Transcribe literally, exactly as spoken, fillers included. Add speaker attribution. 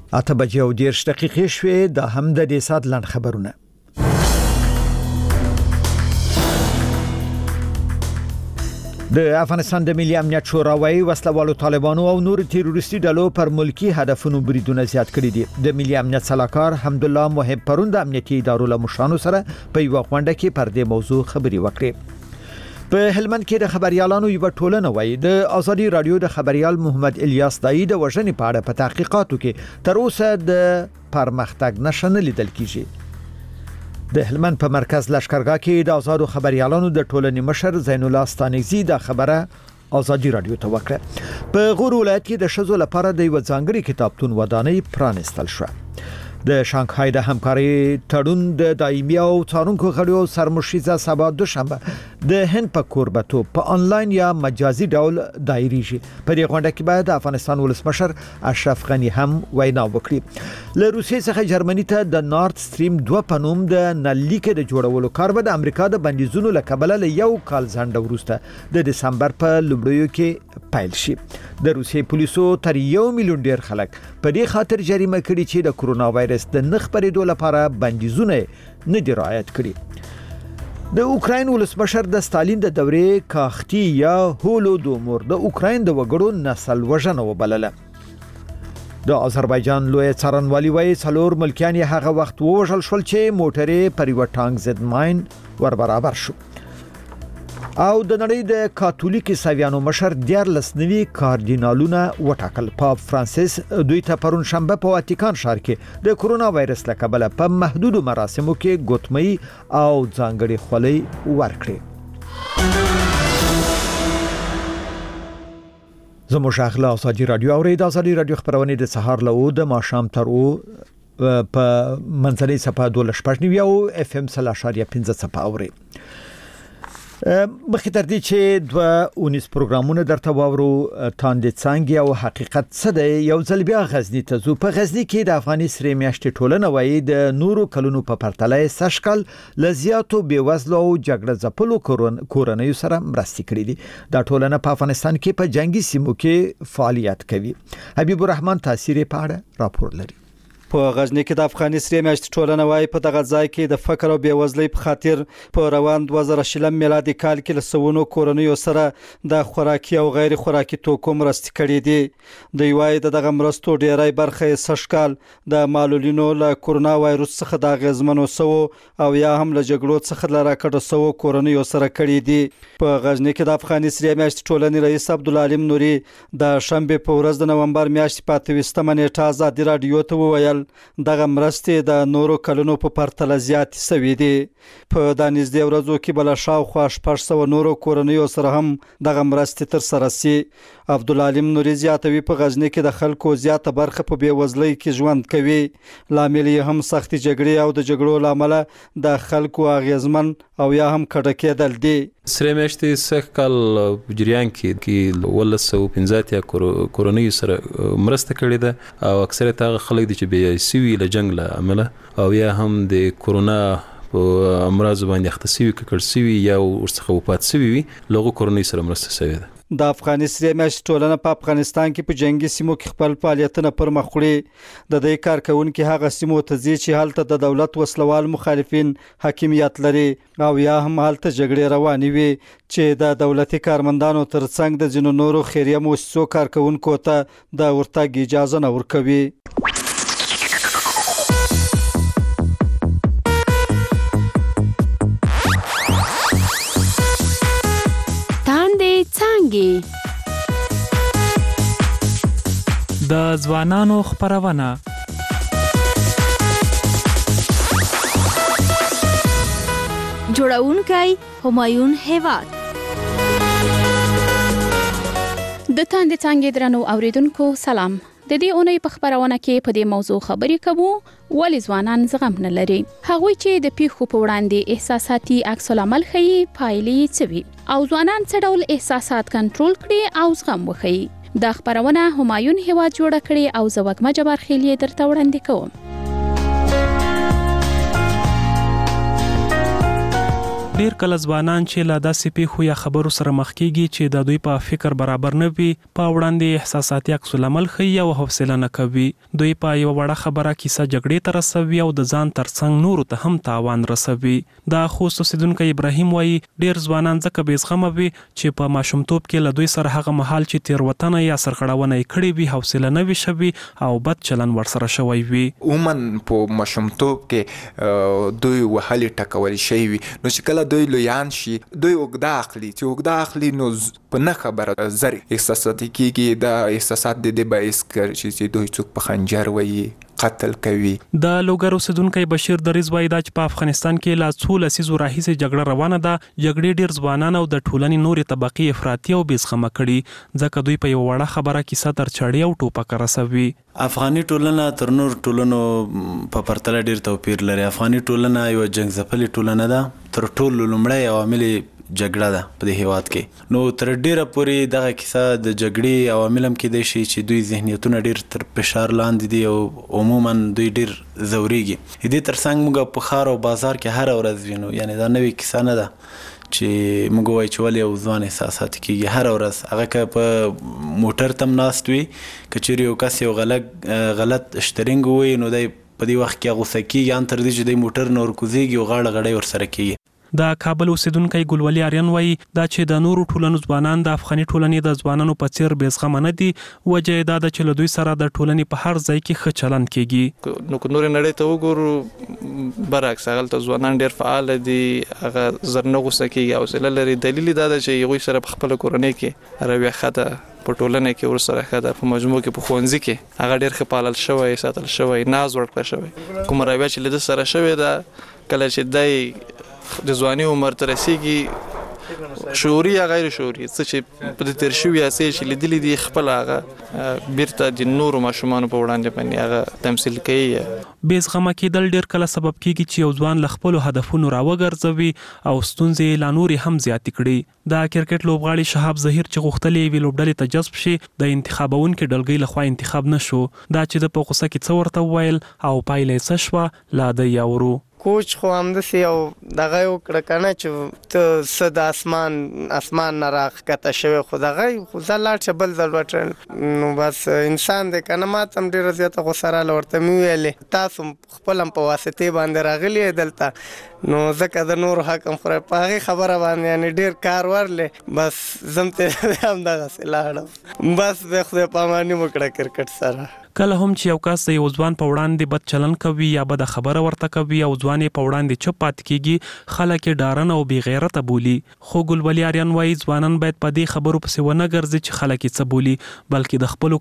Speaker 1: اته بجې او دېرش دقیقې شوې. دا هم د دې ساعت لاند خبرونه. د افغانستان د ملي امنیت شورا وايي وسلوالو طالبانو او نور تروریستي ډلو پر ملکی هدفونو بریدونه زیات کړي دي. د ملي امنیت صلاحکار حمدالله محب پرون د امنیتي ادارو له مشرانو سره په یو غونډه کې پر دې موضوع خبري وکړي. په هلمند کې د خبريالانو یو ټولنه وایي د ازادي رادیو د خبريال محمد الیاس دای د وژنې په اړه په تحقیقاتو کې تر اوسه د پرمختګ نشانه لیدل کیږي. د هلمند په مرکز لشکرګاه کې د آزادو خبريالانو د ټولنې مشر زین الله ستانگزی د خبره ازادي رادیو ته وکړه. په غور ولایت کې د شذو لپاره د یو ځانګړي کتابتون ودانۍ پرانستل شو. د شانګهای د همکاري تړون د دایمي او څارونکو غړو سرمشيزه سبا دوشنبه د هند په کوربتو په انلاین یا مجازي ډول دایریږي. په دې غونډه کې باید د افغانستان ولسمشر اشرف غنی هم وینا وکړي. له روسیې څخه جرمني ته د نارت سټریم دوه په نوم د نلیکې د جوړولو کار به د امریکا د بندیزونو له کبله له یو کال ځنډ وروسته د دسمبر په لومړیو کې پیل شي. د روسیې پولیسو تر یو میلیون ډیر خلک په دې خاطر جریمه کړي چې د کرونا وایرس د نخ پرېدو لپاره بندیزونه نه دی رعایت کړي. د اوکراین ولسمشر د ستالین د دورې کاختی یا هولودومور د اوکراین د وګړو نسل وژنه وبلله. د آذربایجان لوی څارنوالي وایي څلور ملکیان یې هغه وخت ووژل شول چې موټرې پر یو ټانک ضد ماین ور برابر شو. او د نړۍ د کاتولیک سویانو مشر دیارلس نوي کاردینالونه وټاکل. پاپ فرانسیس دوی ته پرون شنبه په واتیکان ښار کې د کرونا وایرس له کبله په محدودو مراسمو کې ګوتمۍ او ځانګړي خولۍ ورکړې. زموږ اخلا ازادي رادیو او د ازادي رادیو خبرونه د سهار له د ماښام تر او په منځنۍ صفه دوه شپږ نیو او اف ام صفر اشاریه پنځه صفه اوري. مخکې تر دې چې دوه اونیس پروګرامونه درته واورو تاندې څنګه او حقیقت څه دی. یو ځل بیا غزنی ته ځو. په غزنی کې د افغاني سرې میاشتې ټولنه وایي د نورو کلونو په پرتله سشکل لزیاتو بیوزلو او جګړه ځپلو کورنیو سره مرستې کړې دي. دا ټولنه په افغانستان کې په جنگي سیمو کې فعالیت کوي. حبیب الرحمن تاثیر په اړه راپور لري.
Speaker 2: په غزنی کې د افغاني سرې میاشتې ټولنه وايي په دغه ځای کې د فقر او بیوزلۍ په خاطر په روان دوه زره شلم میلادي کال کې له سونو کورنیو سره د خوراکي او غیر خوراکي توکو مرستې کړې دي. دوی وايي دغه مرستو ډیری برخه یې سږکال د معلولینو له کرونا وایرس څخه د اغیزمنو سو او یا هم له جګړو څخه له راکړه سو کورنیو سره کړې دي. په غزنی کې د افغاني سرې میاشتې ټولنې رئیس عبدالعلیم نوري د شنبه په ورځ د نومبر میاشتې په اته ویشتمه نیټه ازادي رادیو ته وویل دغه مرستې د نورو کلونو په پرتله زیاتې شوې دي. په د نږدې ورځو کې بل شاوخوا شپږ سوه نورو کورنیو سره هم دغه مرستې تر سره شي. عبدالعلیم نوري زیاتوي په غزنی کې د خلکو زیاته برخه په بیوزلۍ کې ژوند کوي. لامل یې هم سختي جګړې او د جګړو لامل د خلکو اغیزمن او یا هم کډه کېدل دي.
Speaker 3: سرې میاشتې سږ کال په جریان کې کې ولس او پنځه اتیا کورنیو سره مرسته کړې ده او اکثریت هغه خلک دي چې بې سوي له جنگ له امله او یا هم د کرونا په امراض باندې اخته سوي ککړ سوي یا ورڅخه وفات سوي وي لغو کورنیو سره مرسته شوې ده.
Speaker 2: د افغاني سرې میاشتې ټولنه په افغانستان کې په جنگي سیمو کې خپل فعالیتونه پر مخ وړي. د دې کارکونکو هغه سیمو ته ځي چې هلته د دولت وسلوال مخالفین حاکمیت لري او یا هم هلته جګړې روانې وي چې د دولتي کارمندانو ترڅنګ د ځینو نورو خیریه مؤسسو کارکونکو ته د ورتګ اجازه نه ورکوي.
Speaker 4: د ځوانانو خبرونه
Speaker 5: جوړونکی همایون هیواد. د تاندې څنګه درنو اوریدونکو سلام. د دې اونۍ په خبرونه کې په دې موضوع خبرې کوو ولې ځوانان زغم نه لري. هغوی چې د پیښو په وړاندې احساساتي عکس العمل ښيي پایلې څه وي او ځوانان څه ډول احساسات کنټرول کړي او زغم وښيي. دا خبرونه همایون هیواد جوړه کړي او زه وګمه جبار خیلی درته وړاندې کوم.
Speaker 4: ډیر کله ځوانان چې لا داسې پیښو یا خبرو سره مخ کیږي چې د دوی په فکر برابر نه وي په وړاندې احساساتي عکس العمل ښیي او حوصله نه کوي. دوی په یو وړه خبره کیسه جګړې ته رسوي او د ځان ترڅنګ نورو ته هم تاوان رسوي. د خوست اوسیدونکو ابراهیم وایي ډیر ځوانان ځکه بې زغمه وي چې په ماشومتوب کې له دوی سره هغه مهال چې تېروتنه یا سرغړونه یې کړې وي حوصله نه وي شوي او بد چلن ورسره شوی وي.
Speaker 6: عموماً په ماشومتوب کې دوی وهلې ټکول شوي وي، نو چې کله دوی لویان شي دوی اوږده اخلي چې اوږده اخلي نو په نه خبره زر احساساتي کېږي. دا احساسات د دې باعث کړي چې دوی څوک په خنجر وایي، قتل کوي.
Speaker 4: د لوګر اوسیدونکی بشیر دریز وایي دا چې په افغانستان کې لا څو لسیزو راهیسې جګړه روانه ده. جګړې ډیر ځوانان او د ټولنې نورې طبقې افراطي او بې زغمه کړي ځکه دوی په یو وړه خبره کیسه تر چړې او ټوپک رسوي.
Speaker 7: افغاني ټولنه تر نور ټولنو په پرتله ډیر توپیر لري. افغاني ټولنه یو جنګ ځپلې ټولنه ده. تر ټولو لومړی عوامل جګړه ده په دې هیواد کې. نو تر ډیره پورې دغه کیسه د جګړې عوامل هم کېدای شي چې دوی ذهنیتونه ډیر تر فشار لاندې دي او عموما دوی ډیر ځورېږي. دې ترڅنګ موږ په ښار او بازار کې هره ورځ وینو، یعنی دا نوې کیسه نه ده چې موږ وایو چې ولې یو ځوان احساساتي کېږي. هره ورځ هغه که په موټر تم ناست وي، که چیرې یو کس یو غلط غلط شترنګ ووایي نو دی په دې وخت کې غوسه کېږي، ان تر دې چې دی موټر نه ورکوزېږي او غاړه غړۍ ورسره کېږي.
Speaker 4: د کابل اوسیدونکی ګلولي آریان وایي دا چې د نورو ټولنو ځوانان د افغاني ټولنې د ځوانانو په څیر بې زغمه نه دي. وجه یې دا ده چې له دوی سره د ټولنې په هر ځای کې ښه چلند کېږي.
Speaker 8: نو که نورې نړۍ ته وګورو برعکس هغلته ځوانان ډېر فعال دي، هغه زر نه غوسه کېږي، حوصله لري. دلیل دا ده چې هغوی سره په خپله کورنۍ کې رویه ښه ده، په ټولنه کې ورسره ښه ده، په مجموع کې په ښوونځي کې هغه ډېر ښه پالل شوی، ساتل شوی، ناز ورکړه شوی. کومه رویه چې له ده سره شوې ده کله چې دی د ځواني عمر ته رسیږي، شعوري یا غیر شعوري څه چې په دې تیر شوي هڅې چې لیدلي دي خپله هغه بیرته د نورو ماشومانو په وړاندې باندې هغه تمثیل کوي.
Speaker 4: بې زغمه کېدل ډېر کله سبب کېږي چې یو ځوان له خپلو هدفونو راوګرځوي او ستونزې لا نورې هم زیاتې کړي. د کرکټ لوبغاړي شهاب ظهیر چې غوښتل یوې لوبډلې ته جذب شي د انتخابونکې ډلګۍ لخوا انتخاب نه شو. دا چې د په غوسه کې څه ورته وویل او پایله یې څه شوه لا دی اورو.
Speaker 9: کوچ خو همداسې یو دغه یې وکړه که نه چې ته څه د اسمان اسمان نه راښکته شوی، خو دغه خو ځه لاړ شه بل ځل وټرل. نو بس انسان دی که نه، ما ته هم ډېره زیاته غوسه راغله. ورته مې وویلې تاسو خپل هم په واسطې باندې راغلي یې دلته، نو ځکه د نورو حق هم خورئ. په هغې خبره باندې یعنې ډېر کار ورلې، بس زم ته همدغسې لاړم. بس بیا خدای پاماني مو کړه کرکټ سره.
Speaker 4: کله هم چې یو کس د یو ځوان په وړاندې بد چلن کوي یا بده خبره ورته کوي او ځوان یې په وړاندې چوپ پاتې کېږي، خلک یې ډارن او بې غیرته بولي. خو ګلولي آریان وایي ځوانان باید په دې خبرو پسې ونه ګرځي چې خلک یې څه بولي، بلکې د خپلو